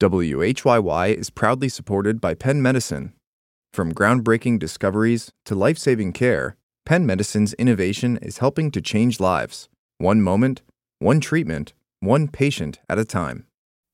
WHYY is proudly supported by Penn Medicine. From groundbreaking discoveries to life-saving care, Penn Medicine's innovation is helping to change lives. One moment, one treatment, one patient at a time.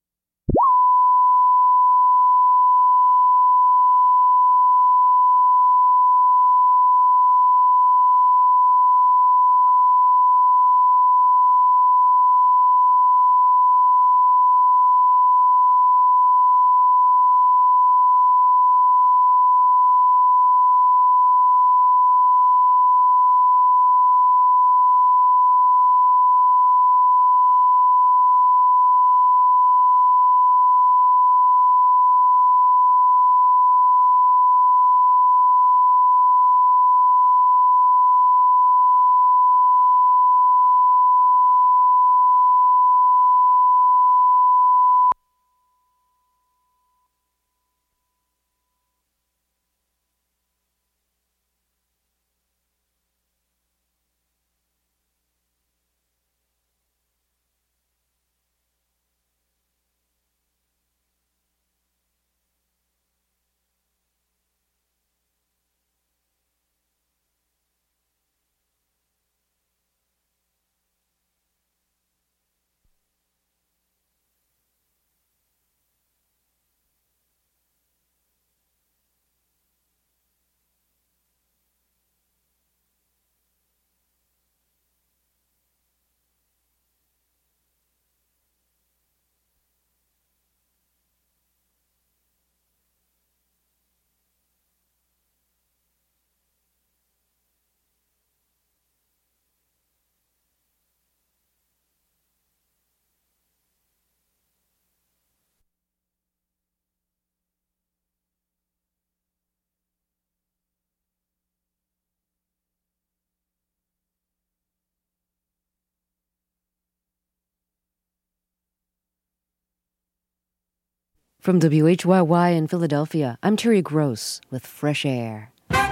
From WHYY in Philadelphia, I'm Terry Gross with Fresh Air.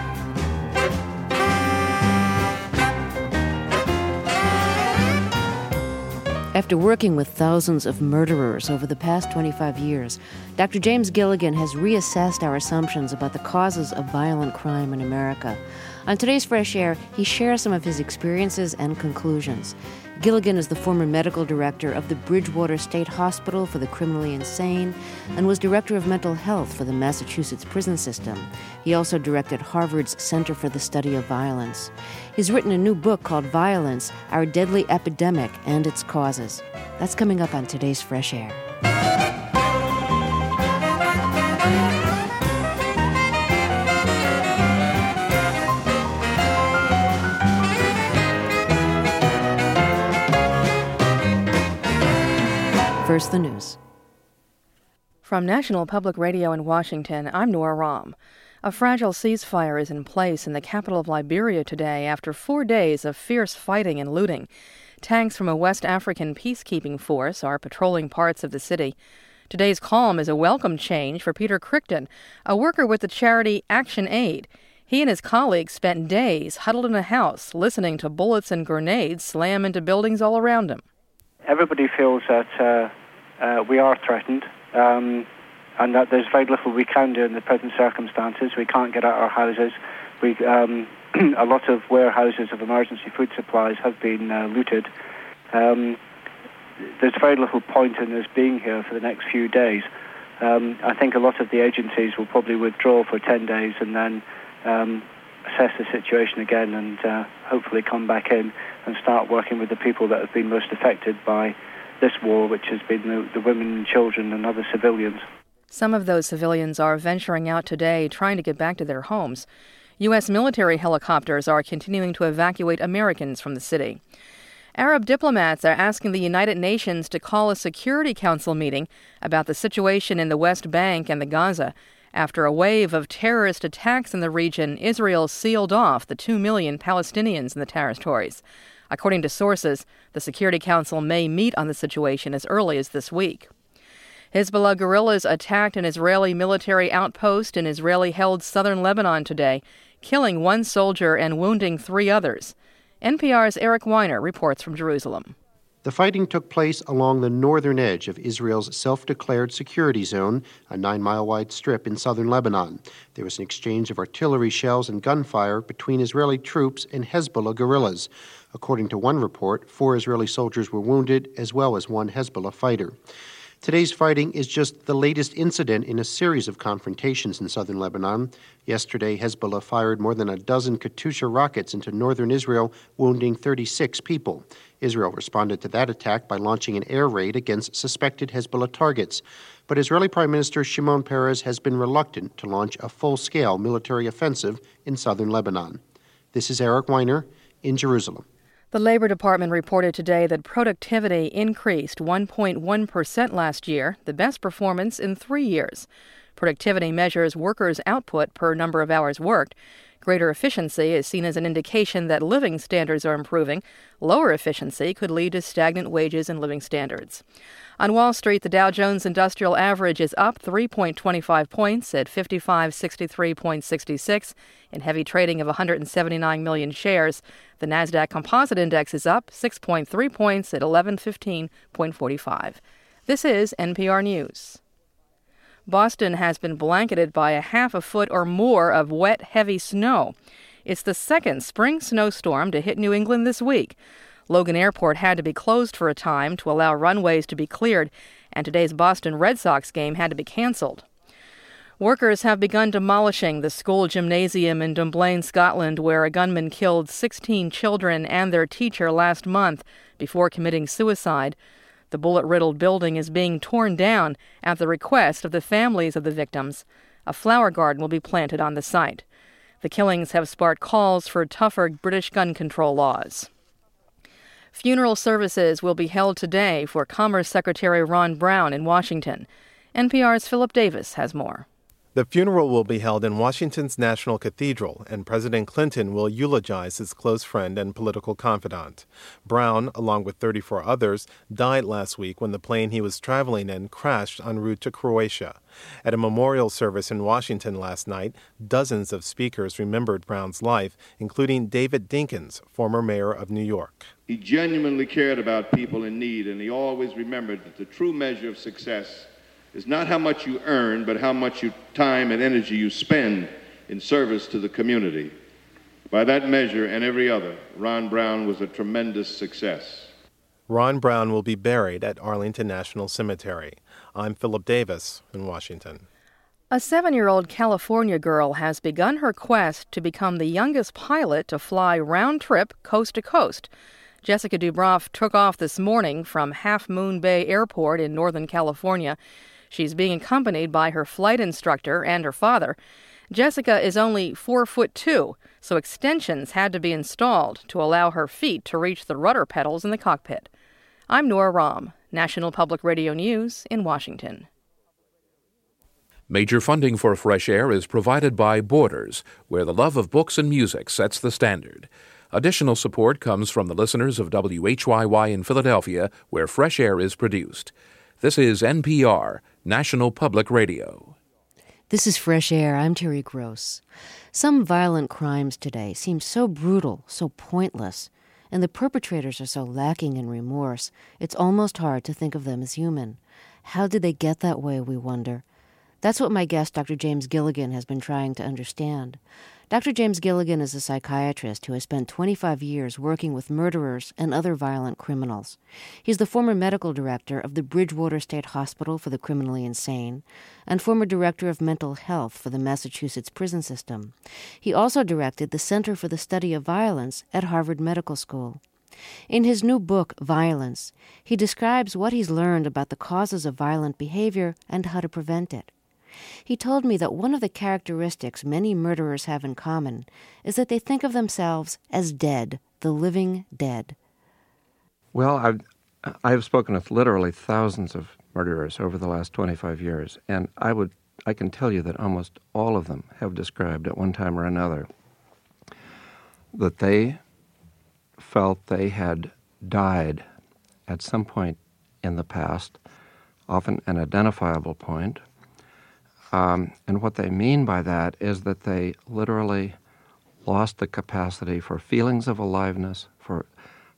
After working with thousands of murderers over the past 25 years, Dr. James Gilligan has reassessed our assumptions about the causes of violent crime in America. On today's Fresh Air, he shares some of his experiences and conclusions. Gilligan is the former medical director of the Bridgewater State Hospital for the Criminally Insane and was director of mental health for the Massachusetts prison system. He also directed Harvard's Center for the Study of Violence. He's written a new book called Violence, Our Deadly Epidemic and Its Causes. That's coming up on today's Fresh Air. First, the news. From National Public Radio in Washington, I'm Nora Rahm. A fragile ceasefire is in place in the capital of Liberia today after 4 days of fierce fighting and looting. Tanks from a West African peacekeeping force are patrolling parts of the city. Today's calm is a welcome change for Peter Crichton, a worker with the charity Action Aid. He and his colleagues spent days huddled in a house listening to bullets and grenades slam into buildings all around him. Everybody feels that we are threatened and that there's very little we can do in the present circumstances. We can't get out our houses. A lot of warehouses of emergency food supplies have been looted. There's very little point in us being here for the next few days. I think a lot of the agencies will probably withdraw for 10 days and then assess the situation again and hopefully come back in and start working with the people that have been most affected by this war, which has been the women and children and other civilians. Some of those civilians are venturing out today, trying to get back to their homes. U.S. military helicopters are continuing to evacuate Americans from the city. Arab diplomats are asking the United Nations to call a Security Council meeting about the situation in the West Bank and the Gaza. After a wave of terrorist attacks in the region, Israel sealed off the 2 million Palestinians in the territories. According to sources, the Security Council may meet on the situation as early as this week. Hezbollah guerrillas attacked an Israeli military outpost in Israeli-held southern Lebanon today, killing 1 soldier and wounding 3 others. NPR's Eric Weiner reports from Jerusalem. The fighting took place along the northern edge of Israel's self-declared security zone, a 9-mile-wide strip in southern Lebanon. There was an exchange of artillery shells and gunfire between Israeli troops and Hezbollah guerrillas. According to one report, 4 Israeli soldiers were wounded, as well as 1 Hezbollah fighter. Today's fighting is just the latest incident in a series of confrontations in southern Lebanon. Yesterday, Hezbollah fired more than a dozen Katyusha rockets into northern Israel, wounding 36 people. Israel responded to that attack by launching an air raid against suspected Hezbollah targets. But Israeli Prime Minister Shimon Peres has been reluctant to launch a full-scale military offensive in southern Lebanon. This is Eric Weiner in Jerusalem. The Labor Department reported today that productivity increased 1.1% last year, the best performance in 3 years. Productivity measures workers' output per number of hours worked. Greater efficiency is seen as an indication that living standards are improving. Lower efficiency could lead to stagnant wages and living standards. On Wall Street, the Dow Jones Industrial Average is up 3.25 points at 5563.66 in heavy trading of 179 million shares. The Nasdaq Composite Index is up 6.3 points at 1115.45. This is NPR News. Boston has been blanketed by a half a foot or more of wet, heavy snow. It's the second spring snowstorm to hit New England this week. Logan Airport had to be closed for a time to allow runways to be cleared, and today's Boston Red Sox game had to be canceled. Workers have begun demolishing the school gymnasium in Dunblane, Scotland, where a gunman killed 16 children and their teacher last month before committing suicide. The bullet-riddled building is being torn down at the request of the families of the victims. A flower garden will be planted on the site. The killings have sparked calls for tougher British gun control laws. Funeral services will be held today for Commerce Secretary Ron Brown in Washington. NPR's Philip Davis has more. The funeral will be held in Washington's National Cathedral, and President Clinton will eulogize his close friend and political confidant. Brown, along with 34 others, died last week when the plane he was traveling in crashed en route to Croatia. At a memorial service in Washington last night, dozens of speakers remembered Brown's life, including David Dinkins, former mayor of New York. He genuinely cared about people in need, and he always remembered that the true measure of success is not how much you earn, but how much time and energy you spend in service to the community. By that measure and every other, Ron Brown was a tremendous success. Ron Brown will be buried at Arlington National Cemetery. I'm Philip Davis in Washington. A 7-year-old California girl has begun her quest to become the youngest pilot to fly round-trip coast to coast. Jessica Dubroff took off this morning from Half Moon Bay Airport in Northern California. She's being accompanied by her flight instructor and her father. Jessica is only 4'2", so extensions had to be installed to allow her feet to reach the rudder pedals in the cockpit. I'm Nora Rahm, National Public Radio News in Washington. Major funding for Fresh Air is provided by Borders, where the love of books and music sets the standard. Additional support comes from the listeners of WHYY in Philadelphia, where Fresh Air is produced. This is NPR, National Public Radio. This is Fresh Air. I'm Terry Gross. Some violent crimes today seem so brutal, so pointless, and the perpetrators are so lacking in remorse, it's almost hard to think of them as human. How did they get that way, we wonder? That's what my guest, Dr. James Gilligan, has been trying to understand. Dr. James Gilligan is a psychiatrist who has spent 25 years working with murderers and other violent criminals. He's the former medical director of the Bridgewater State Hospital for the Criminally Insane and former director of mental health for the Massachusetts prison system. He also directed the Center for the Study of Violence at Harvard Medical School. In his new book, Violence, he describes what he's learned about the causes of violent behavior and how to prevent it. He told me that one of the characteristics many murderers have in common is that they think of themselves as dead, the living dead. Well, I've spoken with literally thousands of murderers over the last 25 years, and I can tell you that almost all of them have described at one time or another that they felt they had died at some point in the past, often an identifiable point. And what they mean by that is that they literally lost the capacity for feelings of aliveness, for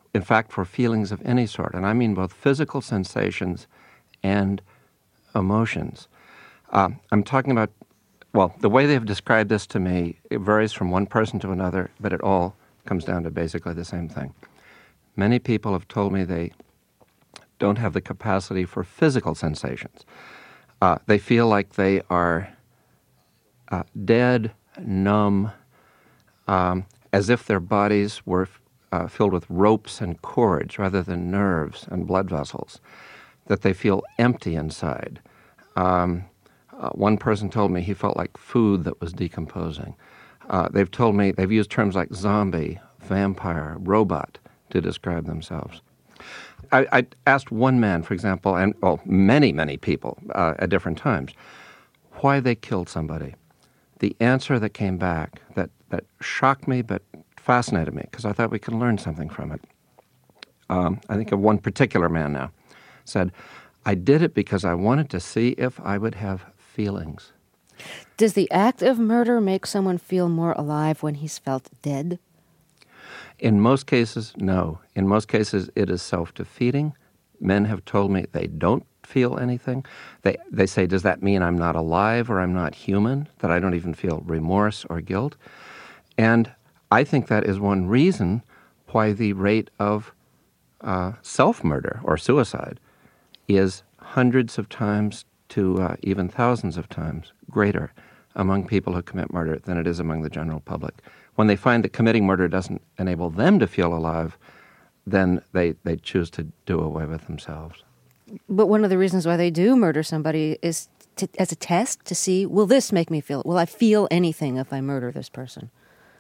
in fact, for feelings of any sort. And I mean both physical sensations and emotions. I'm talking about, well, the way they've described this to me, it varies from one person to another, but it all comes down to basically the same thing. Many people have told me they don't have the capacity for physical sensations. They feel like they are dead, numb, as if their bodies were filled with ropes and cords rather than nerves and blood vessels, that they feel empty inside. One person told me he felt like food that was decomposing. They've told me, they've used terms like zombie, vampire, robot to describe themselves. I asked one man, for example, and many people at different times, why they killed somebody. The answer that came back that shocked me but fascinated me, because I thought we could learn something from it. I think of one particular man now, said, I did it because I wanted to see if I would have feelings. Does the act of murder make someone feel more alive when he's felt dead? In most cases, no. In most cases, it is self-defeating. Men have told me they don't feel anything. They say, does that mean I'm not alive or I'm not human, that I don't even feel remorse or guilt? And I think that is one reason why the rate of self-murder or suicide is hundreds of times to even thousands of times greater among people who commit murder than it is among the general public. When they find that committing murder doesn't enable them to feel alive, then they choose to do away with themselves. But one of the reasons why they do murder somebody is as a test to see, will this make me feel, will I feel anything if I murder this person?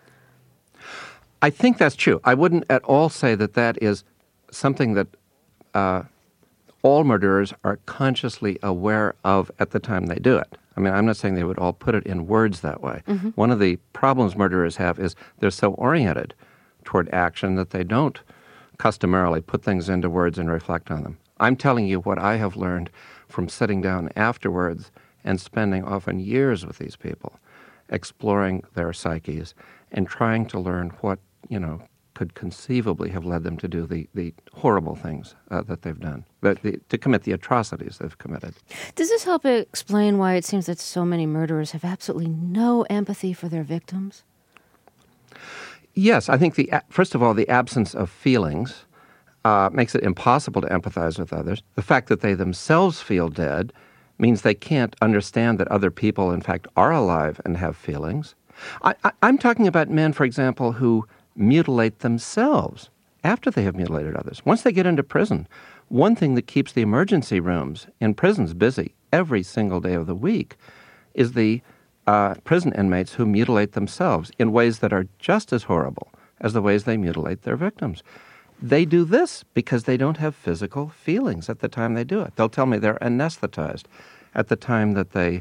I think that's true. I wouldn't at all say that that is something that all murderers are consciously aware of at the time they do it. I mean, I'm not saying they would all put it in words that way. Mm-hmm. One of the problems murderers have is they're so oriented toward action that they don't customarily put things into words and reflect on them. I'm telling you what I have learned from sitting down afterwards and spending often years with these people, exploring their psyches and trying to learn what, could conceivably have led them to do the horrible things that they've done, to commit the atrocities they've committed. Does this help explain why it seems that so many murderers have absolutely no empathy for their victims? Yes, I think, first of all, the absence of feelings makes it impossible to empathize with others. The fact that they themselves feel dead means they can't understand that other people, in fact, are alive and have feelings. I'm talking about men, for example, who mutilate themselves after they have mutilated others. Once they get into prison, one thing that keeps the emergency rooms in prisons busy every single day of the week is the prison inmates who mutilate themselves in ways that are just as horrible as the ways they mutilate their victims. They do this because they don't have physical feelings at the time they do it. They'll tell me they're anesthetized at the time that they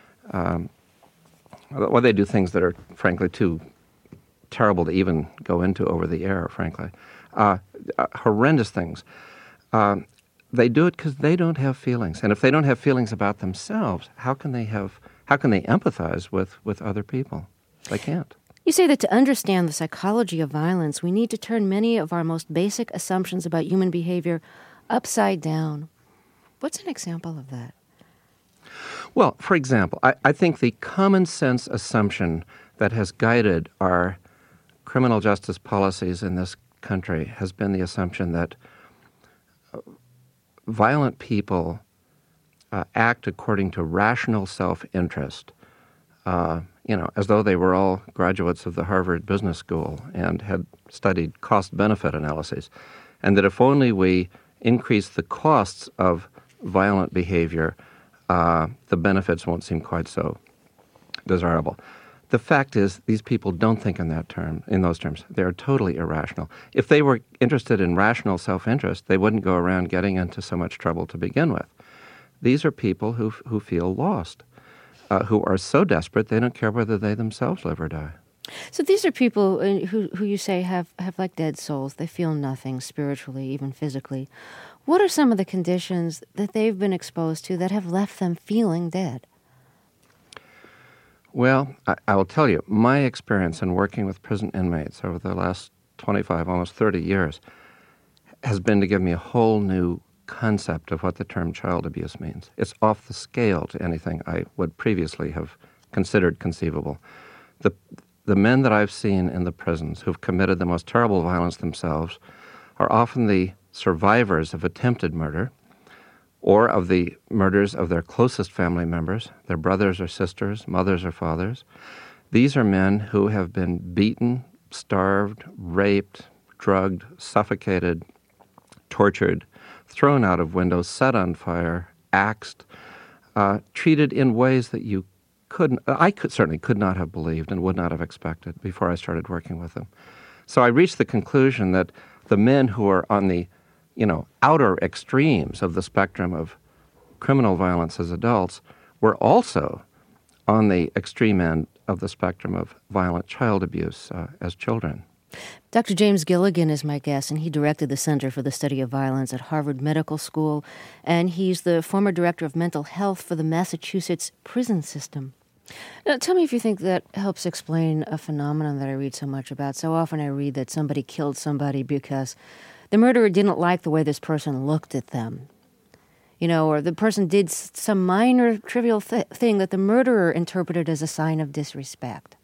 do things that are, frankly, too terrible to even go into over the air, frankly. Horrendous things. They do it because they don't have feelings. And if they don't have feelings about themselves, how can they empathize with other people? They can't. You say that to understand the psychology of violence, we need to turn many of our most basic assumptions about human behavior upside down. What's an example of that? Well, for example, I think the common sense assumption that has guided our criminal justice policies in this country has been the assumption that violent people act according to rational self-interest, as though they were all graduates of the Harvard Business School and had studied cost-benefit analyses, and that if only we increase the costs of violent behavior, the benefits won't seem quite so desirable. The fact is, these people don't think in those terms. They are totally irrational. If they were interested in rational self-interest, they wouldn't go around getting into so much trouble to begin with. These are people who feel lost, who are so desperate they don't care whether they themselves live or die. So these are people who you say have like dead souls. They feel nothing spiritually, even physically. What are some of the conditions that they've been exposed to that have left them feeling dead? Well, I will tell you, my experience in working with prison inmates over the last 25, almost 30 years has been to give me a whole new concept of what the term child abuse means. It's off the scale to anything I would previously have considered conceivable. The men that I've seen in the prisons who've committed the most terrible violence themselves are often the survivors of attempted murder or of the murders of their closest family members, their brothers or sisters, mothers or fathers. These are men who have been beaten, starved, raped, drugged, suffocated, tortured, thrown out of windows, set on fire, axed, treated in ways that certainly could not have believed and would not have expected before I started working with them. So I reached the conclusion that the men who are on the, outer extremes of the spectrum of criminal violence as adults were also on the extreme end of the spectrum of violent child abuse as children. Dr. James Gilligan is my guest, and he directed the Center for the Study of Violence at Harvard Medical School, and he's the former director of mental health for the Massachusetts prison system. Now, tell me if you think that helps explain a phenomenon that I read so much about. So often I read that somebody killed somebody because the murderer didn't like the way this person looked at them. Or the person did some minor trivial thing that the murderer interpreted as a sign of disrespect.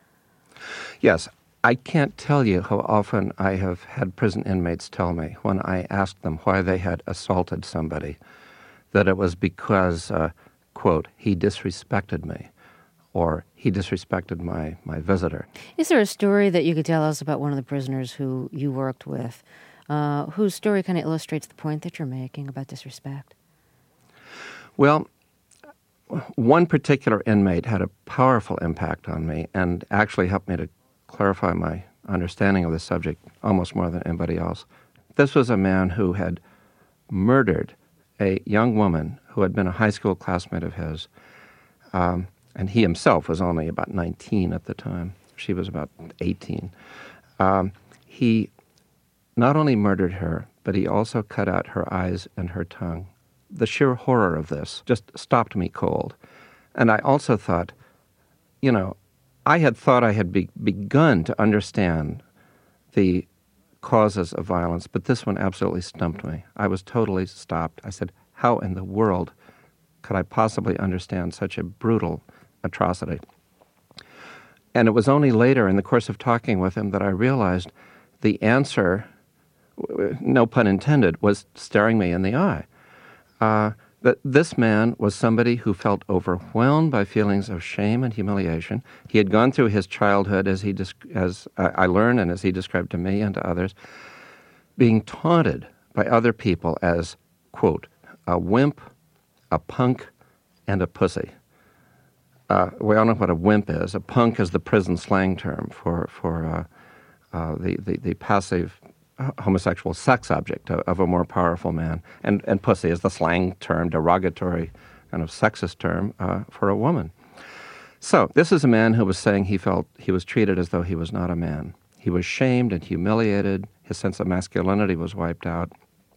Yes, I can't tell you how often I have had prison inmates tell me when I asked them why they had assaulted somebody that it was because, quote, he disrespected me or he disrespected my visitor. Is there a story that you could tell us about one of the prisoners who you worked with, whose story kind of illustrates the point that you're making about disrespect? Well, one particular inmate had a powerful impact on me and actually helped me to clarify my understanding of the subject almost more than anybody else. This was a man who had murdered a young woman who had been a high school classmate of his, and he himself was only about 19 at the time. She was about 18. He not only murdered her, but he also cut out her eyes and her tongue. The sheer horror of this just stopped me cold. And I also thought, I had thought I had begun to understand the causes of violence, but this one absolutely stumped me. I was totally stopped. I said, how in the world could I possibly understand such a brutal atrocity? And it was only later in the course of talking with him that I realized the answer, no pun intended, was staring me in the eye. That this man was somebody who felt overwhelmed by feelings of shame and humiliation. He had gone through his childhood, as I learned and as he described to me and to others, being taunted by other people as, quote, a wimp, a punk, and a pussy. We all know what a wimp is. A punk is the prison slang term for the passive homosexual sex object of a more powerful man. And pussy is the slang term, derogatory kind of sexist term for a woman. So this is a man who was saying he felt he was treated as though he was not a man. He was shamed and humiliated. His sense of masculinity was wiped out.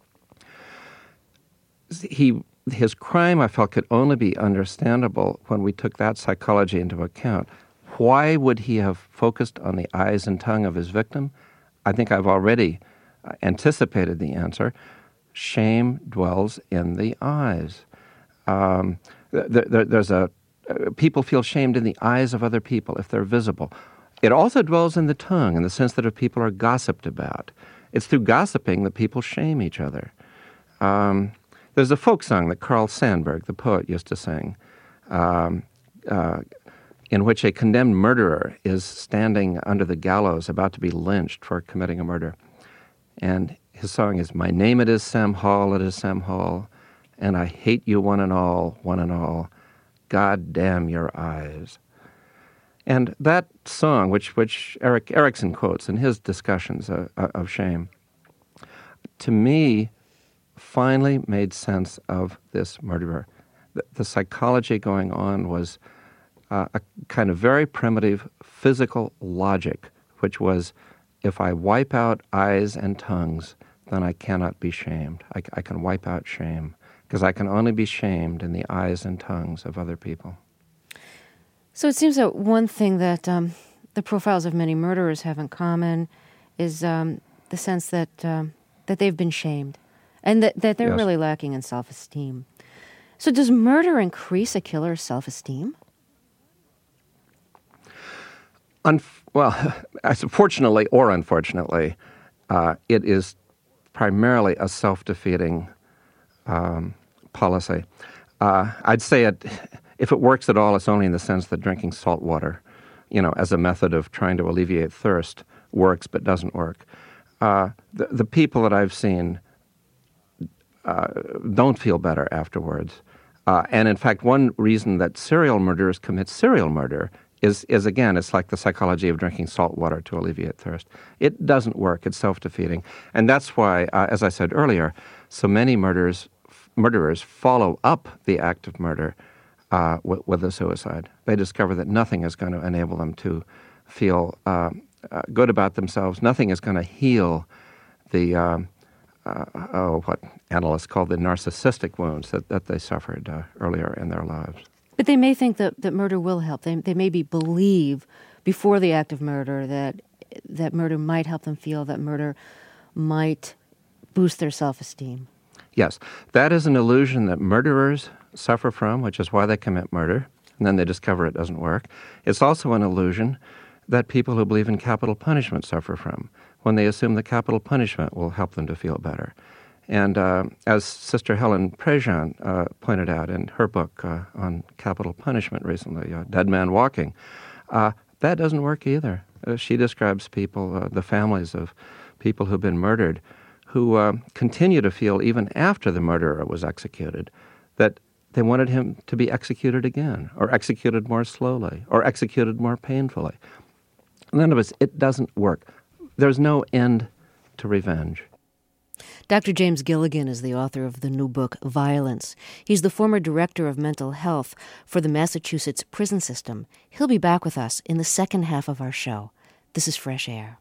His crime, I felt, could only be understandable when we took that psychology into account. Why would he have focused on the eyes and tongue of his victim? I think I've already anticipated the answer. Shame dwells in the eyes. People feel shamed in the eyes of other people if they're visible. It also dwells in the tongue in the sense that if people are gossiped about, it's through gossiping that people shame each other. There's a folk song that Carl Sandburg, the poet, used to sing, in which a condemned murderer is standing under the gallows about to be lynched for committing a murder. And his song is, "My name it is Sam Hall, it is Sam Hall, and I hate you one and all, God damn your eyes." And that song, which Erik Erikson quotes in his discussions of shame, to me finally made sense of this murderer. The psychology going on was a kind of very primitive physical logic, which was, if I wipe out eyes and tongues, then I cannot be shamed. I can wipe out shame, because I can only be shamed in the eyes and tongues of other people. So it seems that one thing that the profiles of many murderers have in common is the sense that that they've been shamed, and that they're Yes. really lacking in self-esteem. So does murder increase a killer's self-esteem? Well, fortunately or unfortunately, it is primarily a self-defeating policy. I'd say if it works at all, it's only in the sense that drinking salt water, as a method of trying to alleviate thirst, works but doesn't work. The people that I've seen don't feel better afterwards. And in fact, one reason that serial murderers commit serial murder is again, it's like the psychology of drinking salt water to alleviate thirst. It doesn't work. It's self-defeating. And that's why, as I said earlier, so many murderers follow up the act of murder with a suicide. They discover that nothing is going to enable them to feel good about themselves. Nothing is going to heal the, what analysts call the narcissistic wounds that they suffered earlier in their lives. But they may think that murder will help. They maybe believe before the act of murder that murder might help them feel, that murder might boost their self-esteem. Yes, that is an illusion that murderers suffer from, which is why they commit murder, and then they discover it doesn't work. It's also an illusion that people who believe in capital punishment suffer from, when they assume that capital punishment will help them to feel better. And as Sister Helen Prejean pointed out in her book on capital punishment recently, Dead Man Walking, that doesn't work either. She describes people, the families of people who've been murdered, who continue to feel, even after the murderer was executed, that they wanted him to be executed again, or executed more slowly, or executed more painfully. None of us, it doesn't work. There's no end to revenge. Dr. James Gilligan is the author of the new book, Violence. He's the former director of mental health for the Massachusetts prison system. He'll be back with us in the second half of our show. This is Fresh Air.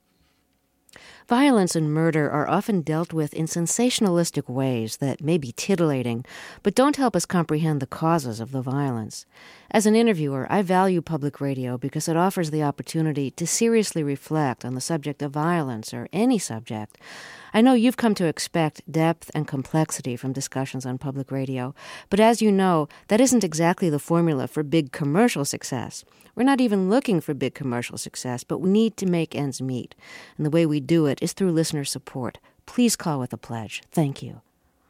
Violence and murder are often dealt with in sensationalistic ways that may be titillating, but don't help us comprehend the causes of the violence. As an interviewer, I value public radio because it offers the opportunity to seriously reflect on the subject of violence, or any subject. I know you've come to expect depth and complexity from discussions on public radio, but as you know, that isn't exactly the formula for big commercial success. We're not even looking for big commercial success, but we need to make ends meet. And the way we do it is through listener support. Please call with a pledge. Thank you.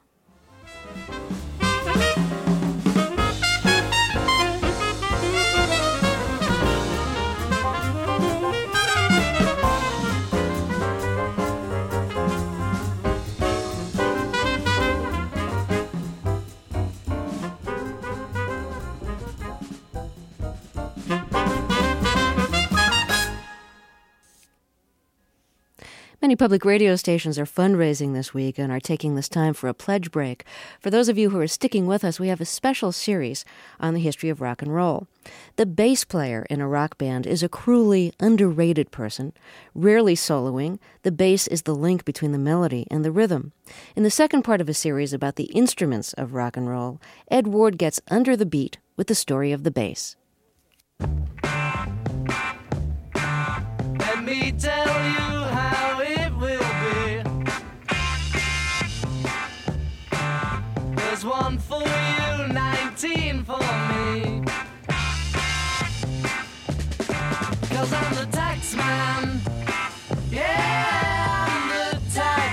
Many public radio stations are fundraising this week and are taking this time for a pledge break. For those of you who are sticking with us, we have a special series on the history of rock and roll. The bass player in a rock band is a cruelly underrated person. Rarely soloing, the bass is the link between the melody and the rhythm. In the second part of a series about the instruments of rock and roll, Ed Ward gets under the beat with the story of the bass. Let me tell you how it will be. There's one for you, 19 for me. 'Cause I'm the tax man. Yeah, I'm the tax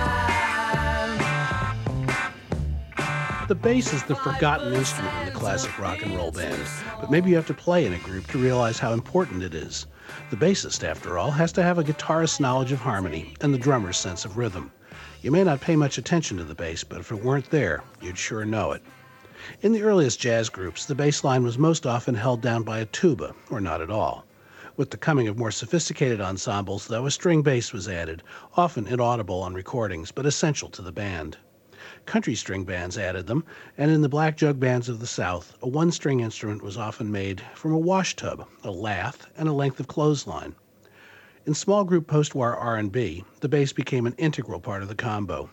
man. The bass is the forgotten instrument in the classic rock and roll band, but maybe you have to play in a group to realize how important it is. The bassist, after all, has to have a guitarist's knowledge of harmony and the drummer's sense of rhythm. You may not pay much attention to the bass, but if it weren't there, you'd sure know it. In the earliest jazz groups, the bass line was most often held down by a tuba, or not at all. With the coming of more sophisticated ensembles, though, a string bass was added, often inaudible on recordings, but essential to the band. Country string bands added them, and in the black jug bands of the South, a one-string instrument was often made from a wash tub, a lath, and a length of clothesline. In small group post-war R&B, the bass became an integral part of the combo.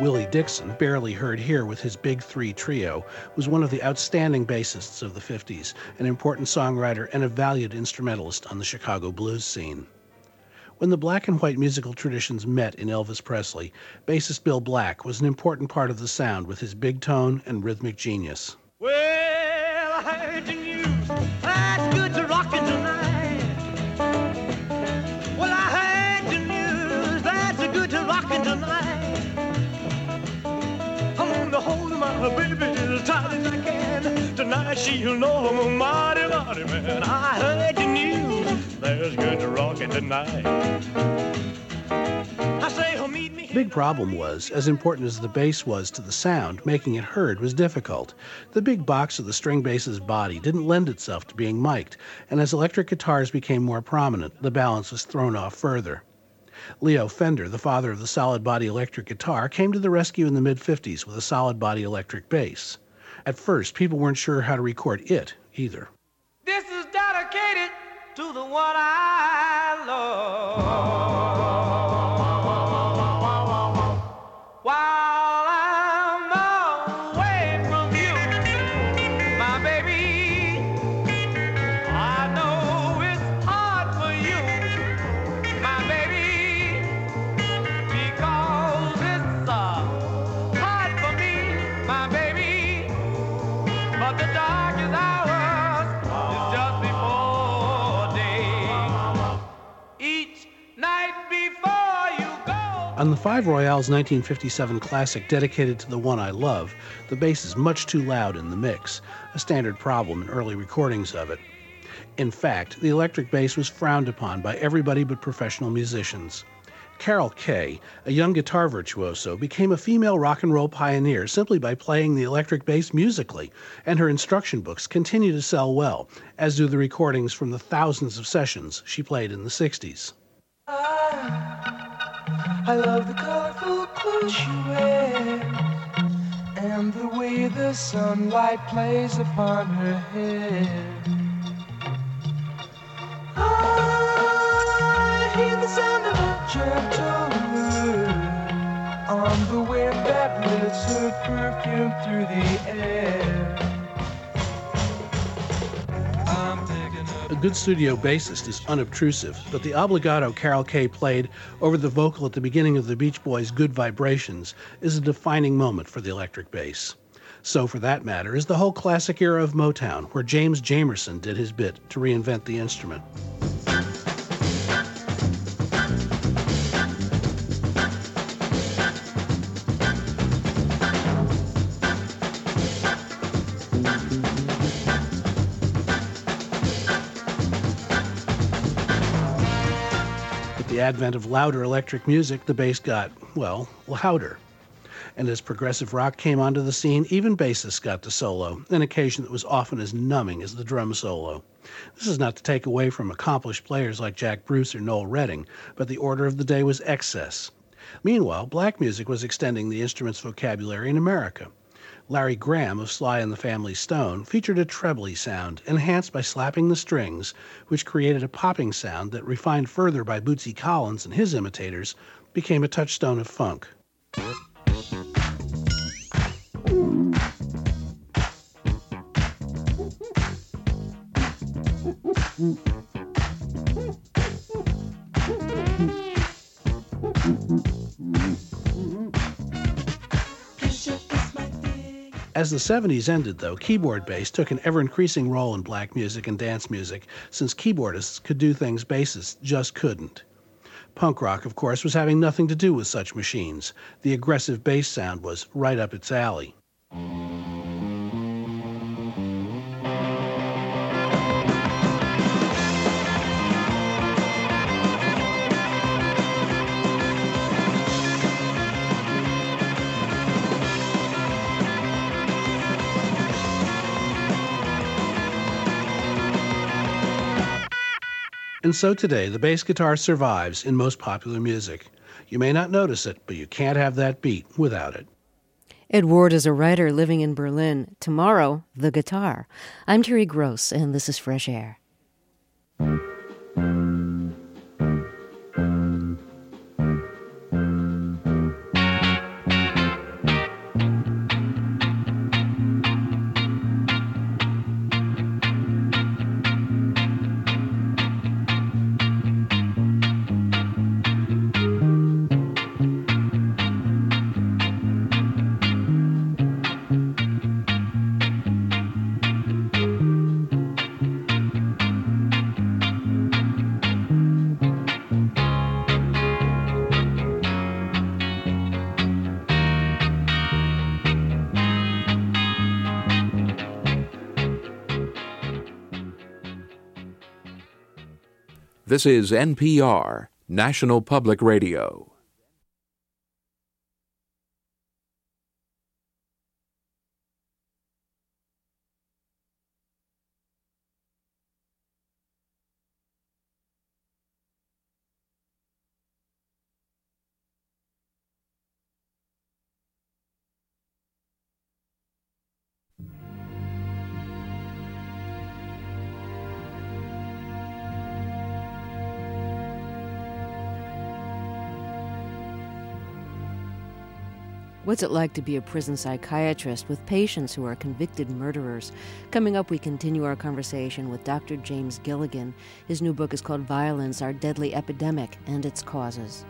Willie Dixon, barely heard here with his Big Three Trio, was one of the outstanding bassists of the 50s, an important songwriter and a valued instrumentalist on the Chicago blues scene. When the black and white musical traditions met in Elvis Presley, bassist Bill Black was an important part of the sound with his big tone and rhythmic genius. Well, I heard the news. That's good to rockin' tonight. Well, I heard the news. That's good to rockin' tonight. I'm gonna hold my baby as tight as I can. Tonight she'll know I'm a mighty, mighty man. I heard the news. There's good to rockin' tonight. I say, oh, meet me. Big problem was, as important as the bass was to the sound, making it heard was difficult. The big box of the string bass's body didn't lend itself to being mic'd, and as electric guitars became more prominent, the balance was thrown off further. Leo Fender, the father of the solid body electric guitar, came to the rescue in the mid-50s with a solid body electric bass. At first, people weren't sure how to record it either. This is dedicated to the one I love. While I'm away from you, my baby, I know it's hard for you, my baby, because it's hard for me, my baby, but the darkest hours is just before day. Each night before you go. On the Five Royales 1957 classic dedicated to the one I love, the bass is much too loud in the mix, a standard problem in early recordings of it. In fact, the electric bass was frowned upon by everybody but professional musicians. Carol Kaye, a young guitar virtuoso, became a female rock and roll pioneer simply by playing the electric bass musically, and her instruction books continue to sell well, as do the recordings from the thousands of sessions she played in the 60s. I love the colorful clothes she wears and the way the sunlight plays upon her hair. I hear the sound of a gentle word on the wind that lifts her perfume through the air. A good studio bassist is unobtrusive, but the obligato Carol Kaye played over the vocal at the beginning of the Beach Boys' Good Vibrations is a defining moment for the electric bass. So, for that matter, is the whole classic era of Motown, where James Jamerson did his bit to reinvent the instrument. The advent of louder electric music, the bass got, well, louder. And as progressive rock came onto the scene, even bassists got to solo, an occasion that was often as numbing as the drum solo. This is not to take away from accomplished players like Jack Bruce or Noel Redding, but the order of the day was excess. Meanwhile, black music was extending the instrument's vocabulary in America. Larry Graham of Sly and the Family Stone featured a trebly sound, enhanced by slapping the strings, which created a popping sound that, refined further by Bootsy Collins and his imitators, became a touchstone of funk. As the 70s ended, though, keyboard bass took an ever-increasing role in black music and dance music, since keyboardists could do things bassists just couldn't. Punk rock, of course, was having nothing to do with such machines. The aggressive bass sound was right up its alley. And so today, the bass guitar survives in most popular music. You may not notice it, but you can't have that beat without it. Ed Ward is a writer living in Berlin. Tomorrow, the guitar. I'm Terry Gross, and this is Fresh Air. This is NPR, National Public Radio. What's it like to be a prison psychiatrist with patients who are convicted murderers? Coming up, we continue our conversation with Dr. James Gilligan. His new book is called Violence, Our Deadly Epidemic and Its Causes.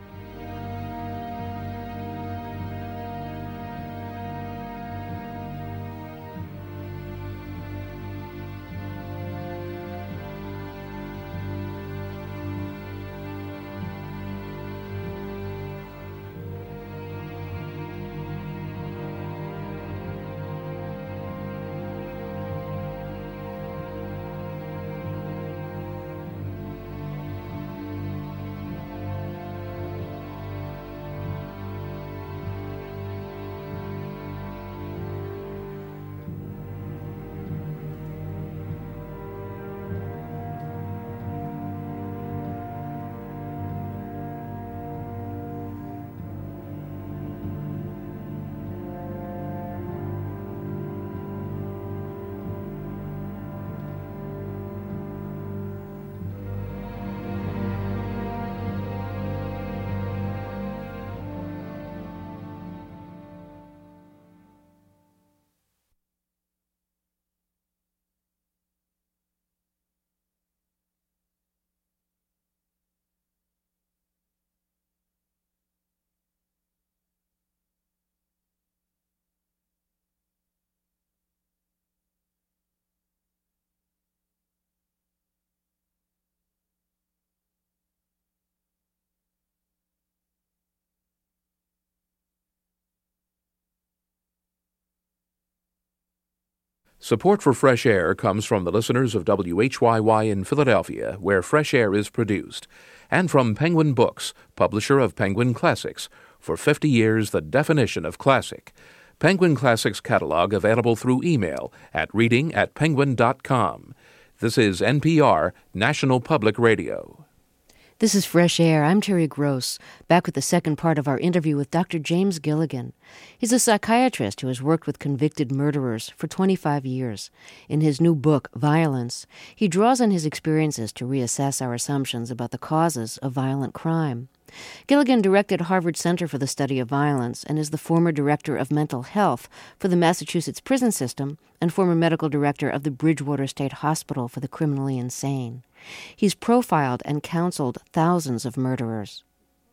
Support for Fresh Air comes from the listeners of WHYY in Philadelphia, where Fresh Air is produced, and from Penguin Books, publisher of Penguin Classics, for 50 years the definition of classic. Penguin Classics catalog available through email at reading@penguin.com. This is NPR, National Public Radio. This is Fresh Air. I'm Terry Gross, back with the second part of our interview with Dr. James Gilligan. He's a psychiatrist who has worked with convicted murderers for 25 years. In his new book, Violence, he draws on his experiences to reassess our assumptions about the causes of violent crime. Gilligan directed Harvard Center for the Study of Violence and is the former director of mental health for the Massachusetts prison system and former medical director of the Bridgewater State Hospital for the Criminally Insane. He's profiled and counseled thousands of murderers.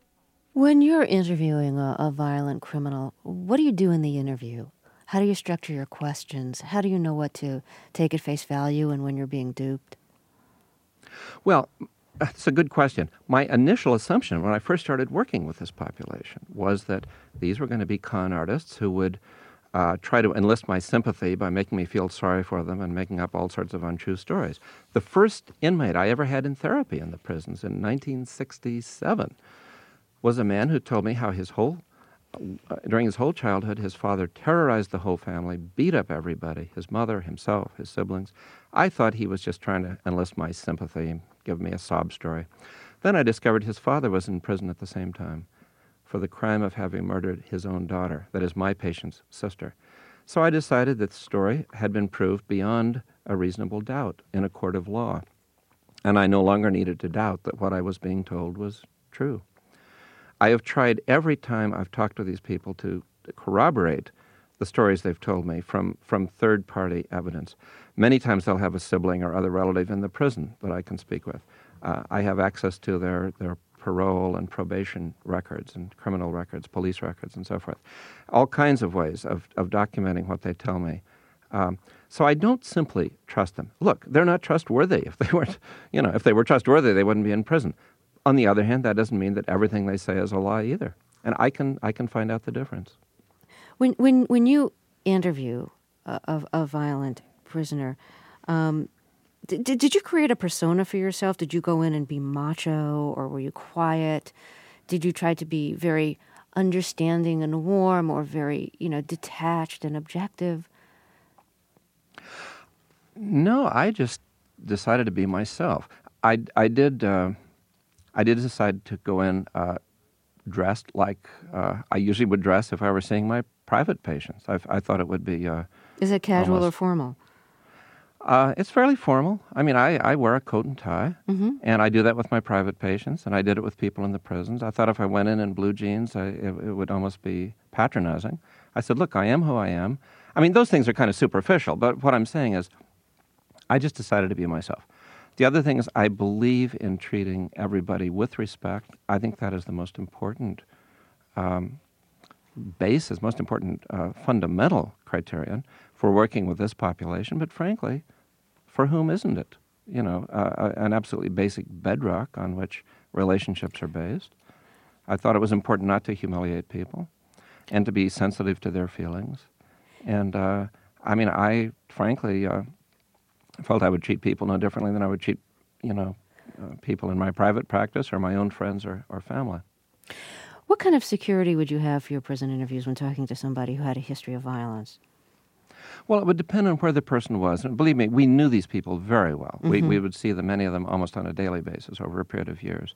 When you're interviewing a violent criminal, what do you do in the interview? How do you structure your questions? How do you know what to take at face value and when you're being duped? Well, that's a good question. My initial assumption when I first started working with this population was that these were going to be con artists who would try to enlist my sympathy by making me feel sorry for them and making up all sorts of untrue stories. The first inmate I ever had in therapy in the prisons in 1967 was a man who told me how during his whole childhood, his father terrorized the whole family, beat up everybody, his mother, himself, his siblings. I thought he was just trying to enlist my sympathy and give me a sob story. Then I discovered his father was in prison at the same time for the crime of having murdered his own daughter, that is, my patient's sister. So I decided that the story had been proved beyond a reasonable doubt in a court of law, and I no longer needed to doubt that what I was being told was true. I have tried every time I've talked to these people to corroborate the stories they've told me from third-party evidence. Many times they'll have a sibling or other relative in the prison that I can speak with. I have access to their parole and probation records and criminal records, police records, and so forth. All kinds of ways of documenting what they tell me. So I don't simply trust them. Look, they're not trustworthy. If they were trustworthy, they wouldn't be in prison. On the other hand, that doesn't mean that everything they say is a lie either. And I can find out the difference. When you interview a violent prisoner, Did you create a persona for yourself? Did you go in and be macho, or were you quiet? Did you try to be very understanding and warm, or very, detached and objective? No, I just decided to be myself. I did decide to go in dressed like I usually would dress if I were seeing my private patients. I thought it would be. Is it casual or formal? It's fairly formal. I mean, I wear a coat and tie, and I do that with my private patients, and I did it with people in the prisons. I thought if I went in blue jeans, it would almost be patronizing. I said, look, I am who I am. I mean, those things are kind of superficial, but what I'm saying is I just decided to be myself. The other thing is I believe in treating everybody with respect. I think that is the most important basis, most important fundamental criterion for working with this population, but frankly, for whom isn't it? An absolutely basic bedrock on which relationships are based. I thought it was important not to humiliate people and to be sensitive to their feelings. And I frankly felt I would treat people no differently than I would treat, people in my private practice or my own friends or family. What kind of security would you have for your prison interviews when talking to somebody who had a history of violence? Well, it would depend on where the person was. And believe me, we knew these people very well. We would see many of them almost on a daily basis over a period of years.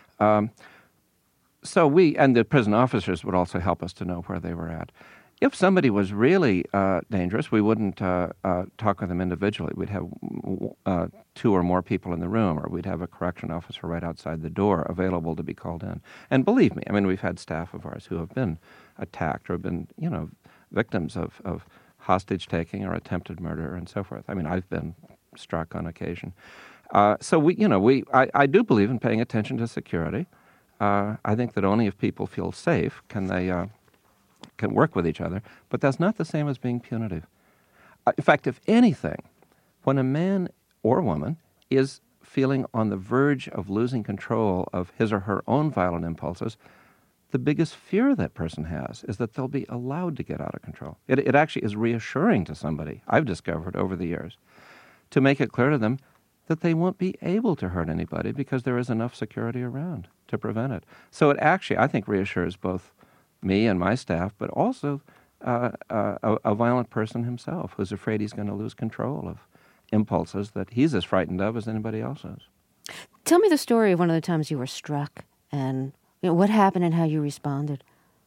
So and the prison officers would also help us to know where they were at. If somebody was really dangerous, we wouldn't talk with them individually. We'd have 2 or more people in the room, or we'd have a correction officer right outside the door available to be called in. And believe me, I mean, we've had staff of ours who have been attacked or been, victims of hostage-taking or attempted murder and so forth. I mean, I've been struck on occasion. So I do believe in paying attention to security. I think that only if people feel safe can they can work with each other, but that's not the same as being punitive. In fact, if anything, when a man or woman is feeling on the verge of losing control of his or her own violent impulses, the biggest fear that person has is that they'll be allowed to get out of control. It actually is reassuring to somebody, I've discovered over the years, to make it clear to them that they won't be able to hurt anybody because there is enough security around to prevent it. So it actually, I think, reassures both me and my staff, but also a violent person himself who's afraid he's going to lose control of impulses that he's as frightened of as anybody else is. Tell me the story of one of the times you were struck and what happened and how you responded.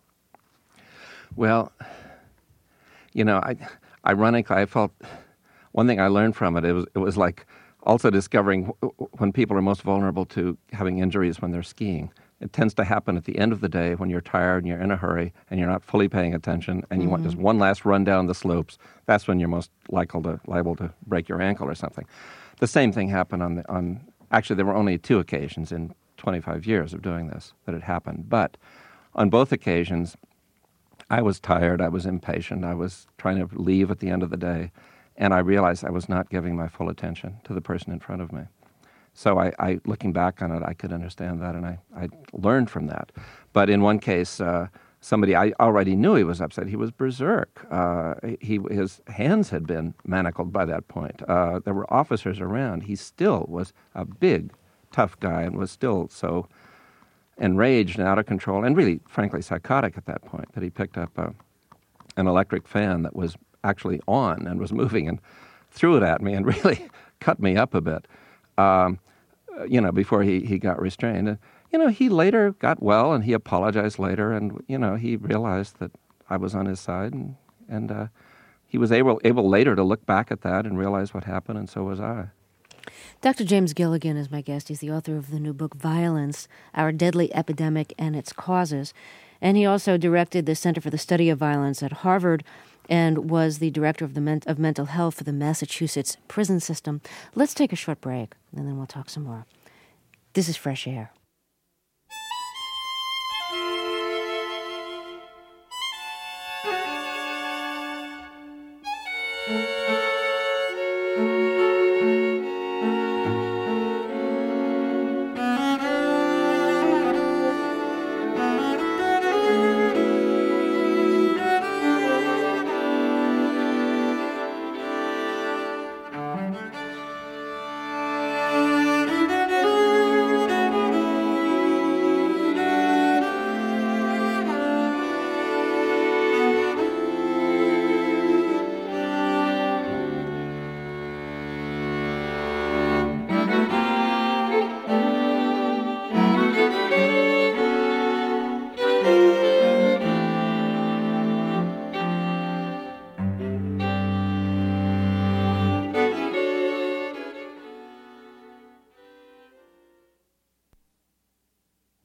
Well, ironically, I felt one thing I learned from it was like also discovering when people are most vulnerable to having injuries when they're skiing. It tends to happen at the end of the day when you're tired and you're in a hurry and you're not fully paying attention and you want just one last run down the slopes. That's when you're most liable to break your ankle or something. The same thing happened actually there were only 2 occasions in 25 years of doing this that it happened. But on both occasions, I was tired, I was impatient, I was trying to leave at the end of the day, and I realized I was not giving my full attention to the person in front of me. So I looking back on it, I could understand that, and I learned from that. But in one case, somebody I already knew he was upset. He was berserk. His hands had been manacled by that point. There were officers around. He still was a big, tough guy and was still so enraged and out of control and really, frankly, psychotic at that point that he picked up an electric fan that was actually on and was moving and threw it at me and really cut me up a bit. Before he got restrained. And, he later got well and he apologized later and, he realized that I was on his side and he was able later to look back at that and realize what happened, and so was I. Dr. James Gilligan is my guest. He's the author of the new book, Violence, Our Deadly Epidemic and Its Causes. And he also directed the Center for the Study of Violence at Harvard and was the director of mental health for the Massachusetts prison system. Let's take a short break, and then we'll talk some more. This is Fresh Air.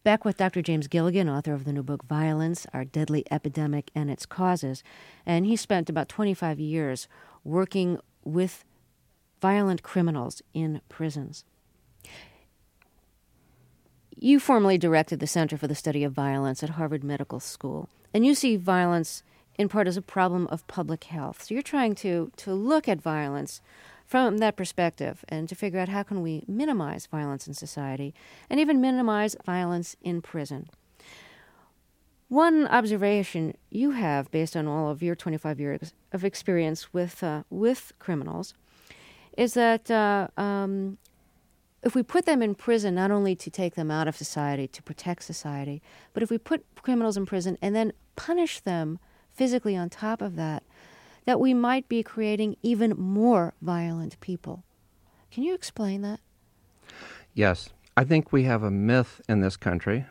back with Dr. James Gilligan, author of the new book, Violence, Our Deadly Epidemic and Its Causes. And he spent about 25 years working with violent criminals in prisons. You formerly directed the Center for the Study of Violence at Harvard Medical School, and you see violence in part as a problem of public health. So you're trying to look at violence from that perspective and to figure out how can we minimize violence in society and even minimize violence in prison. One observation you have, based on all of your 25 years of experience with criminals, is that if we put them in prison, not only to take them out of society, to protect society, but if we put criminals in prison and then punish them physically on top of that, that we might be creating even more violent people. Can you explain that? Yes. I think we have a myth in this country,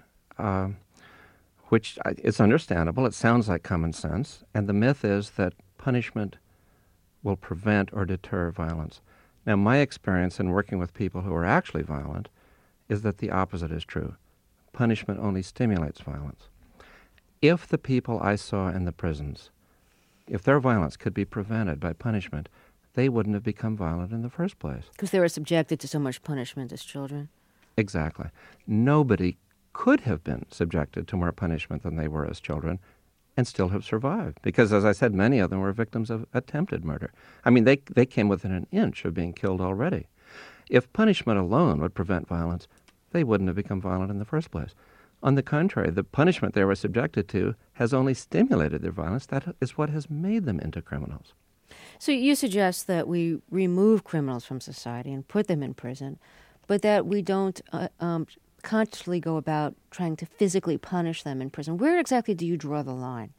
which it's understandable. It sounds like common sense. And the myth is that punishment will prevent or deter violence. Now, my experience in working with people who are actually violent is that the opposite is true. Punishment only stimulates violence. If the people I saw in the prisons, if their violence could be prevented by punishment, they wouldn't have become violent in the first place. Because they were subjected to so much punishment as children. Exactly. Nobody could have been subjected to more punishment than they were as children and still have survived. Because, as I said, many of them were victims of attempted murder. I mean, they came within an inch of being killed already. If punishment alone would prevent violence, they wouldn't have become violent in the first place. On the contrary, the punishment they were subjected to has only stimulated their violence. That is what has made them into criminals. So you suggest that we remove criminals from society and put them in prison, but that we don't consciously go about trying to physically punish them in prison. Where exactly do you draw the line?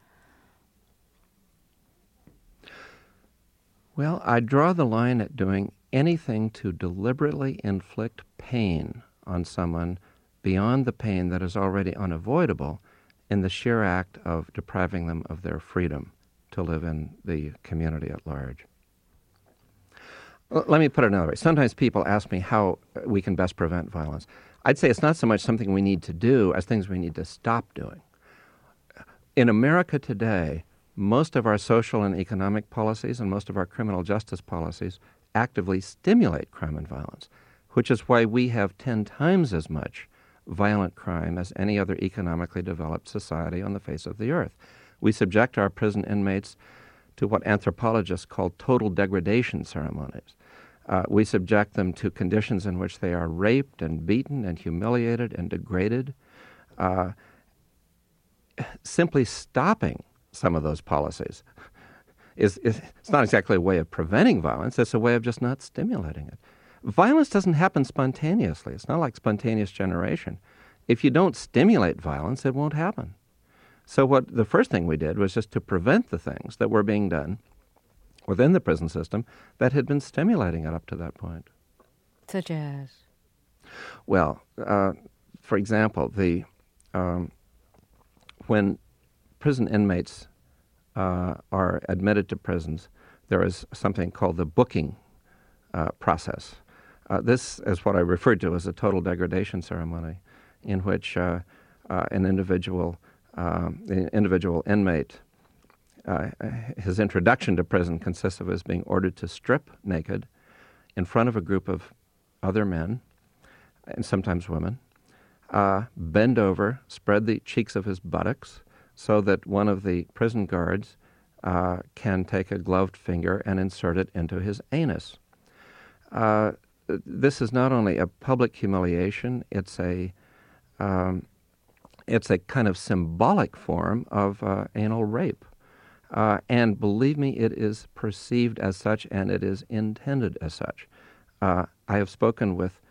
Well, I draw the line at doing anything to deliberately inflict pain on someone beyond the pain that is already unavoidable in the sheer act of depriving them of their freedom to live in the community at large. Let me put it another way. Sometimes people ask me how we can best prevent violence. I'd say it's not so much something we need to do as things we need to stop doing. In America today, most of our social and economic policies and most of our criminal justice policies actively stimulate crime and violence, which is why we have 10 times as much violent crime as any other economically developed society on the face of the earth. We subject our prison inmates to what anthropologists call total degradation ceremonies. We subject them to conditions in which they are raped and beaten and humiliated and degraded. Simply stopping some of those policies it's not exactly a way of preventing violence, it's a way of just not stimulating it. Violence doesn't happen spontaneously. It's not like spontaneous generation. If you don't stimulate violence, it won't happen. So what the first thing we did was just to prevent the things that were being done within the prison system that had been stimulating it up to that point. Such as? Well, for example, when prison inmates are admitted to prisons, there is something called the booking process. This is what I referred to as a total degradation ceremony, in which an individual inmate, his introduction to prison consists of his being ordered to strip naked in front of a group of other men, and sometimes women, bend over, spread the cheeks of his buttocks so that one of the prison guards can take a gloved finger and insert it into his anus. This is not only a public humiliation, it's a kind of symbolic form of anal rape. And believe me, it is perceived as such, and it is intended as such. I have spoken with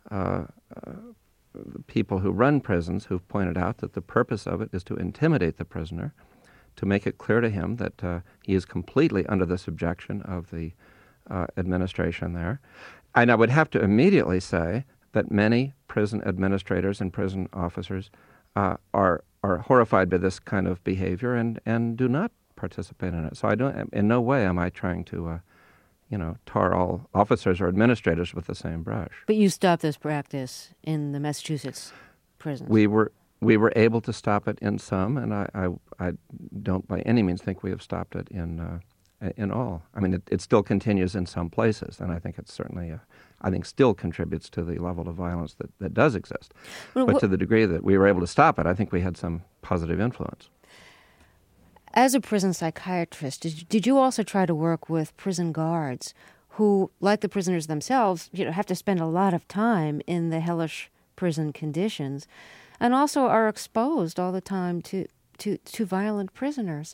people who run prisons who've pointed out that the purpose of it is to intimidate the prisoner, to make it clear to him that he is completely under the subjection of the administration there. And I would have to immediately say that many prison administrators and prison officers are horrified by this kind of behavior and do not participate in it. So in no way am I trying to, tar all officers or administrators with the same brush. But you stopped this practice in the Massachusetts prisons. We were We were able to stop it in some, and I don't by any means think we have stopped it in all. I mean, it still continues in some places, and I think it's certainly, still contributes to the level of violence that does exist. Well, but to the degree that we were able to stop it, I think we had some positive influence. As a prison psychiatrist, did you also try to work with prison guards who, like the prisoners themselves, have to spend a lot of time in the hellish prison conditions, and also are exposed all the time to violent prisoners?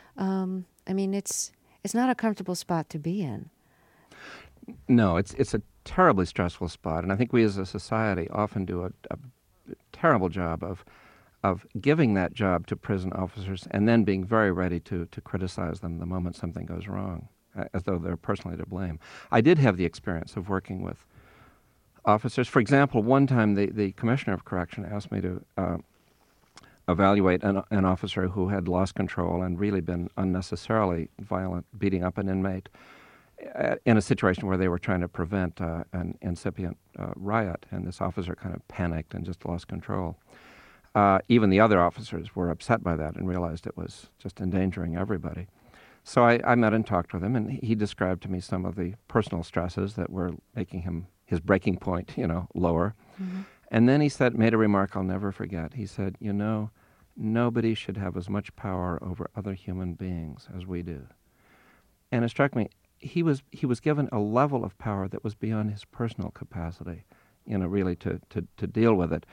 It's not a comfortable spot to be in. No, it's a terribly stressful spot, and I think we as a society often do a terrible job of giving that job to prison officers and then being very ready to criticize them the moment something goes wrong, as though they're personally to blame. I did have the experience of working with officers. For example, one time the Commissioner of Correction asked me to evaluate an officer who had lost control and really been unnecessarily violent, beating up an inmate in a situation where they were trying to prevent an incipient riot, and this officer kind of panicked and just lost control. Even the other officers were upset by that and realized it was just endangering everybody. So I met and talked with him, and he described to me some of the personal stresses that were making his breaking point, lower. Mm-hmm. And then he made a remark I'll never forget. He said, nobody should have as much power over other human beings as we do. And it struck me, he was given a level of power that was beyond his personal capacity, really to deal with it.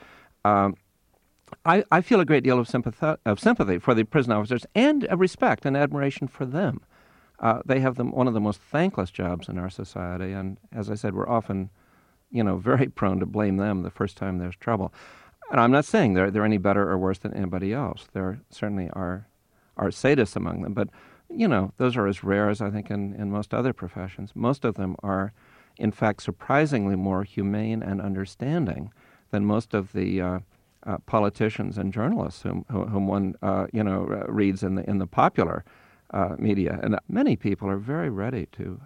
I feel a great deal of sympathy for the prison officers and a respect and admiration for them. They have one of the most thankless jobs in our society, and as I said, we're often, very prone to blame them the first time there's trouble. And I'm not saying they're any better or worse than anybody else. There certainly are sadists among them, but those are as rare as I think in most other professions. Most of them are, in fact, surprisingly more humane and understanding than most of the politicians and journalists whom one reads in the popular media. And many people are very ready to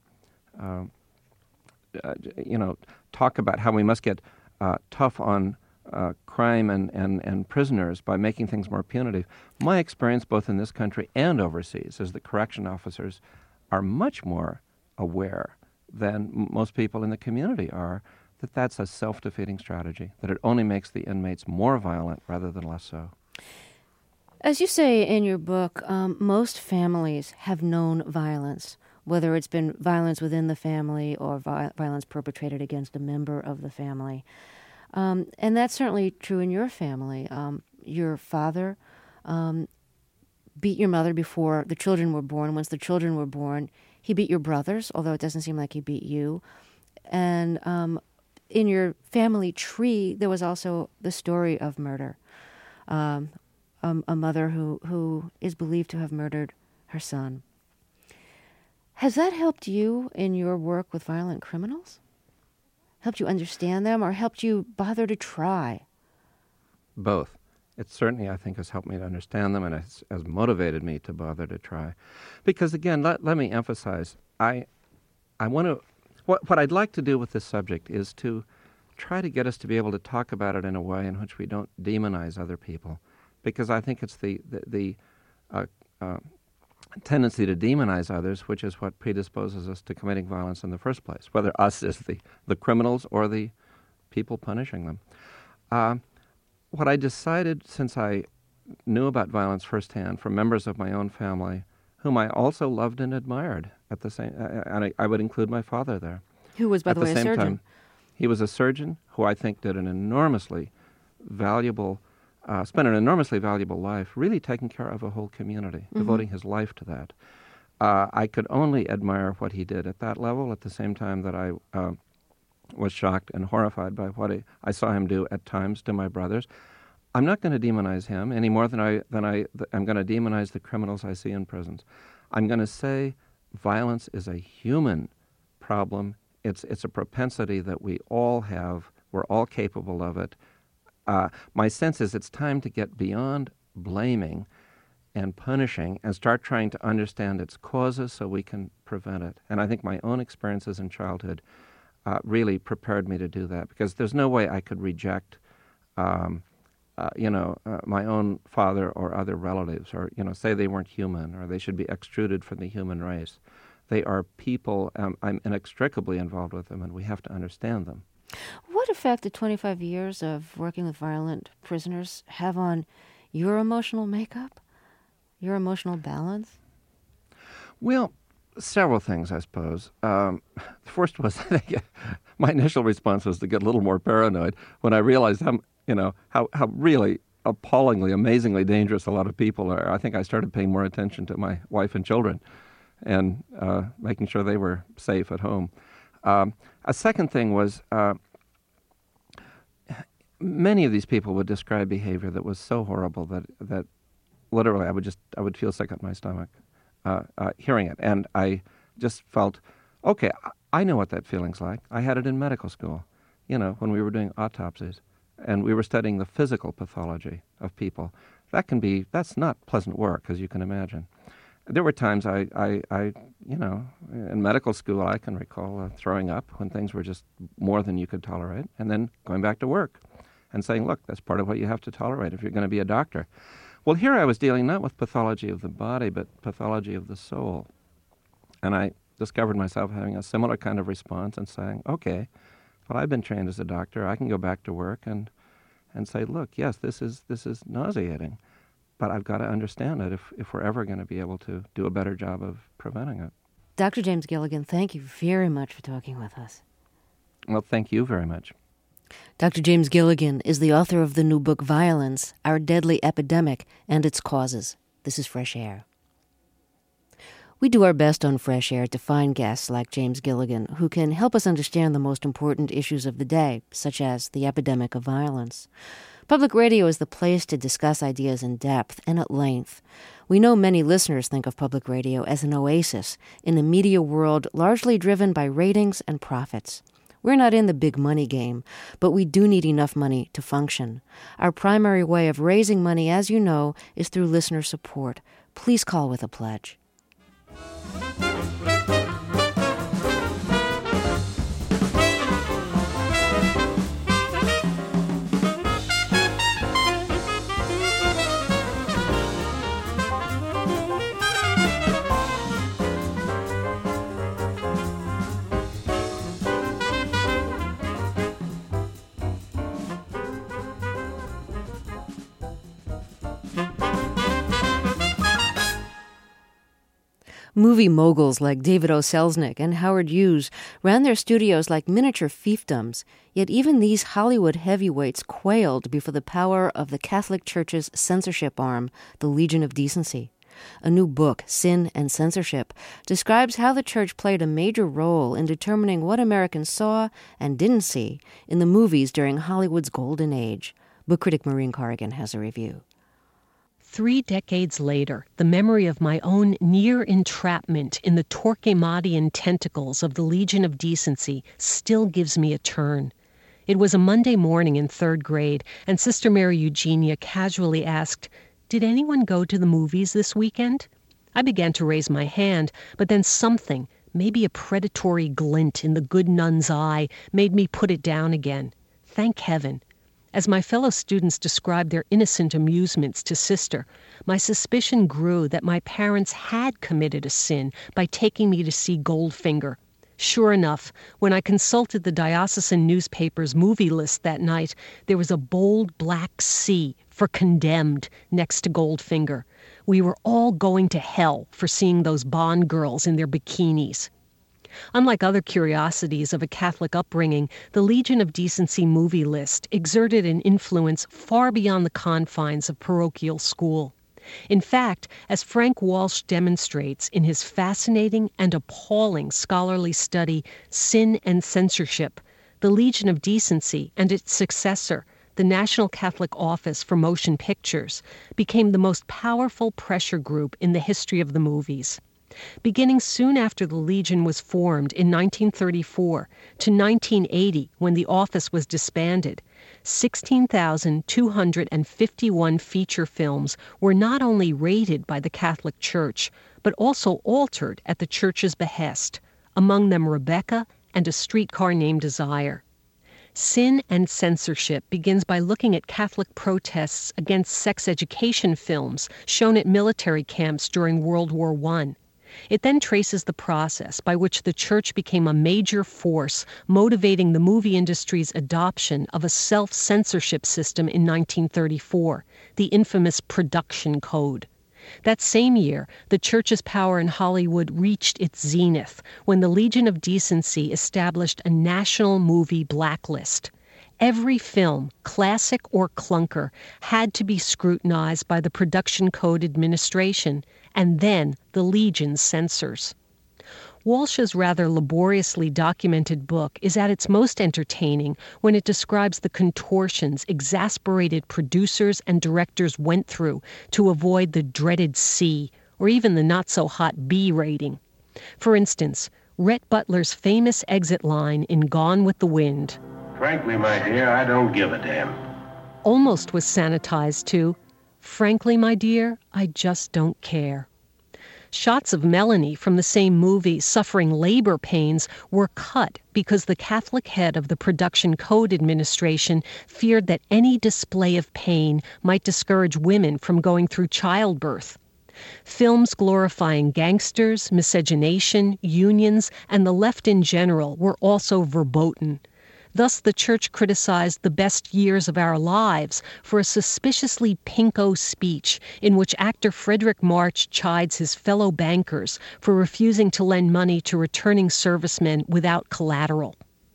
talk about how we must get tough on crime and prisoners by making things more punitive. My experience both in this country and overseas is that correction officers are much more aware than most people in the community are that that's a self-defeating strategy, that it only makes the inmates more violent rather than less so. As you say in your book, most families have known violence, whether it's been violence within the family or violence perpetrated against a member of the family. And that's certainly true in your family. Your father beat your mother before the children were born. Once the children were born, he beat your brothers, although it doesn't seem like he beat you. And in your family tree, there was also the story of murder. A mother who is believed to have murdered her son. Has that helped you in your work with violent criminals? Helped you understand them, or helped you bother to try? Both. It certainly, I think, has helped me to understand them and has motivated me to bother to try. Because, again, let me emphasize, I want to... What I'd like to do with this subject is to try to get us to be able to talk about it in a way in which we don't demonize other people, because I think it's the tendency to demonize others, which is what predisposes us to committing violence in the first place, whether us as the criminals or the people punishing them. What I decided, since I knew about violence firsthand from members of my own family, whom I also loved and admired at the same, and I would include my father there. Who was, by the way, a surgeon. Time, he was a surgeon who I think did an enormously valuable, spent an enormously valuable life, really taking care of a whole community, devoting his life to that. I could only admire what he did at that level, at the same time that I was shocked and horrified by what I saw him do at times to my brothers. I'm not going to demonize him any more than I'm going to demonize the criminals I see in prisons. I'm going to say violence is a human problem. It's a propensity that we all have. We're all capable of it. My sense is it's time to get beyond blaming and punishing and start trying to understand its causes so we can prevent it. And I think my own experiences in childhood really prepared me to do that, because there's no way I could reject my own father or other relatives, or, say they weren't human, or they should be extruded from the human race. They are people. I'm inextricably involved with them, and we have to understand them. What effect did 25 years of working with violent prisoners have on your emotional makeup, your emotional balance? Well, several things, I suppose. The first was, my initial response was to get a little more paranoid when I realized how really appallingly, amazingly dangerous a lot of people are. I think I started paying more attention to my wife and children and making sure they were safe at home. A second thing was many of these people would describe behavior that was so horrible that literally I would feel sick at my stomach hearing it. And I just felt, okay, I know what that feeling's like. I had it in medical school, when we were doing autopsies and we were studying the physical pathology of people. That's not pleasant work, as you can imagine. There were times I in medical school, I can recall throwing up when things were just more than you could tolerate, and then going back to work and saying, look, that's part of what you have to tolerate if you're going to be a doctor. Well, here I was dealing not with pathology of the body, but pathology of the soul. And I discovered myself having a similar kind of response and saying, okay, well, I've been trained as a doctor. I can go back to work and say, look, yes, this is nauseating. But I've got to understand it if we're ever going to be able to do a better job of preventing it. Dr. James Gilligan, thank you very much for talking with us. Well, thank you very much. Dr. James Gilligan is the author of the new book, Violence, Our Deadly Epidemic and Its Causes. This is Fresh Air. We do our best on Fresh Air to find guests like James Gilligan who can help us understand the most important issues of the day, such as the epidemic of violence. Public radio is the place to discuss ideas in depth and at length. We know many listeners think of public radio as an oasis in a media world largely driven by ratings and profits. We're not in the big money game, but we do need enough money to function. Our primary way of raising money, as you know, is through listener support. Please call with a pledge. Movie moguls like David O. Selznick and Howard Hughes ran their studios like miniature fiefdoms, yet even these Hollywood heavyweights quailed before the power of the Catholic Church's censorship arm, the Legion of Decency. A new book, Sin and Censorship, describes how the church played a major role in determining what Americans saw and didn't see in the movies during Hollywood's golden age. Book critic Maureen Corrigan has a review. 3 decades later, the memory of my own near entrapment in the Torquemadian tentacles of the Legion of Decency still gives me a turn. It was a Monday morning in 3rd grade, and Sister Mary Eugenia casually asked, "Did anyone go to the movies this weekend?" I began to raise my hand, but then something, maybe a predatory glint in the good nun's eye, made me put it down again. Thank heaven. As my fellow students described their innocent amusements to Sister, my suspicion grew that my parents had committed a sin by taking me to see Goldfinger. Sure enough, when I consulted the diocesan newspaper's movie list that night, there was a bold black C for Condemned next to Goldfinger. We were all going to hell for seeing those Bond girls in their bikinis. Unlike other curiosities of a Catholic upbringing, the Legion of Decency movie list exerted an influence far beyond the confines of parochial school. In fact, as Frank Walsh demonstrates in his fascinating and appalling scholarly study, Sin and Censorship, the Legion of Decency and its successor, the National Catholic Office for Motion Pictures, became the most powerful pressure group in the history of the movies. Beginning soon after the Legion was formed in 1934 to 1980, when the office was disbanded, 16,251 feature films were not only rated by the Catholic Church, but also altered at the Church's behest, among them Rebecca and A Streetcar Named Desire. Sin and Censorship begins by looking at Catholic protests against sex education films shown at military camps during World War I. It then traces the process by which the church became a major force motivating the movie industry's adoption of a self-censorship system in 1934, the infamous Production Code. That same year, the church's power in Hollywood reached its zenith when the Legion of Decency established a national movie blacklist. Every film, classic or clunker, had to be scrutinized by the Production Code Administration and then the Legion's censors. Walsh's rather laboriously documented book is at its most entertaining when it describes the contortions exasperated producers and directors went through to avoid the dreaded C, or even the not-so-hot B rating. For instance, Rhett Butler's famous exit line in Gone with the Wind. Frankly, my dear, I don't give a damn. Almost was sanitized to, frankly, my dear, I just don't care. Shots of Melanie from the same movie suffering labor pains were cut because the Catholic head of the Production Code Administration feared that any display of pain might discourage women from going through childbirth. Films glorifying gangsters, miscegenation, unions, and the left in general were also verboten. Thus, the church criticized The Best Years of Our Lives for a suspiciously pinko speech in which actor Frederick March chides his fellow bankers for refusing to lend money to returning servicemen without collateral.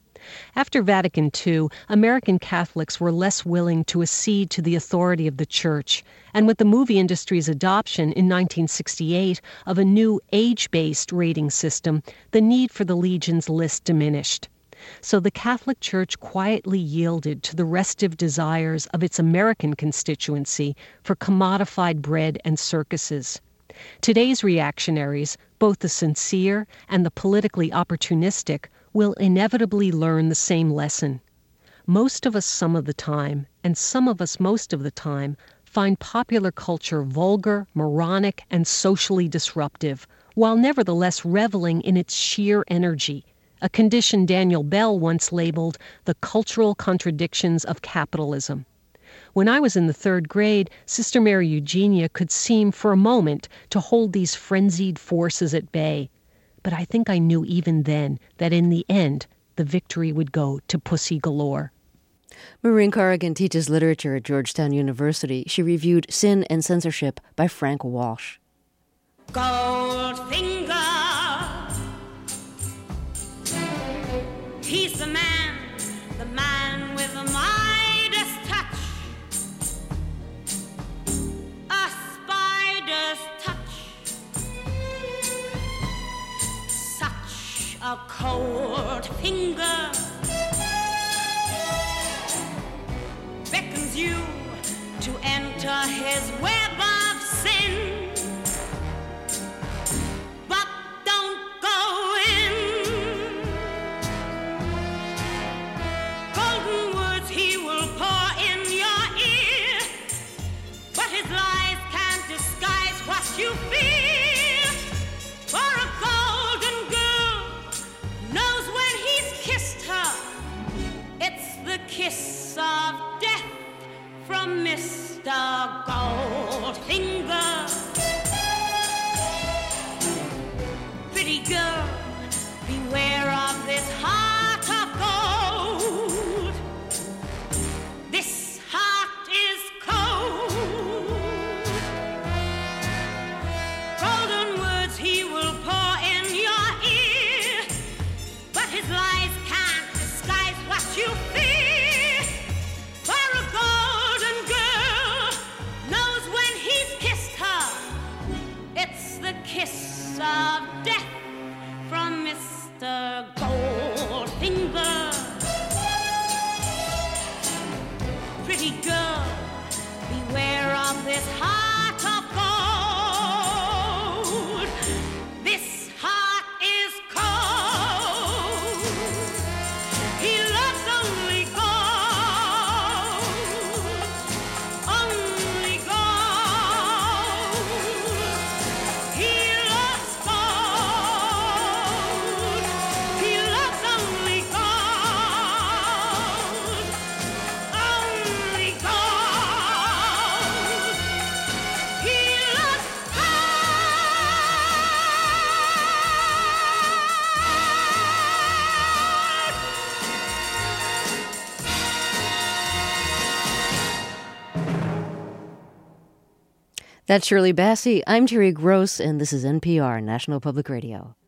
After Vatican II, American Catholics were less willing to accede to the authority of the church, and with the movie industry's adoption in 1968 of a new age-based rating system, the need for the Legion's list diminished. So the Catholic Church quietly yielded to the restive desires of its American constituency for commodified bread and circuses. Today's reactionaries, both the sincere and the politically opportunistic, will inevitably learn the same lesson. Most of us some of the time, and some of us most of the time, find popular culture vulgar, moronic, and socially disruptive, while nevertheless reveling in its sheer energy, a condition Daniel Bell once labeled the cultural contradictions of capitalism. When I was in the third grade, Sister Mary Eugenia could seem for a moment to hold these frenzied forces at bay. But I think I knew even then that in the end, the victory would go to Pussy Galore. Maureen Corrigan teaches literature at Georgetown University. She reviewed Sin and Censorship by Frank Walsh. Goldfinger, he's the man with the Midas touch, a spider's touch, such a cold finger beckons you to enter his web of sin. You feel for a golden girl knows when he's kissed her. It's the kiss of death from Mr. Goldfinger. Pretty girl, beware of this heart of gold. This heart is cold. Golden words he will pour in your ear, but his lies can't disguise what you fear. For a golden girl knows when he's kissed her. It's the kiss of death from Mr. Goldfinger. Pretty girl, beware of this heart of gold. This heart is cold. He loves only gold. Only gold. He loves gold. He loves only gold. That's Shirley Bassey. I'm Terry Gross, and this is NPR, National Public Radio.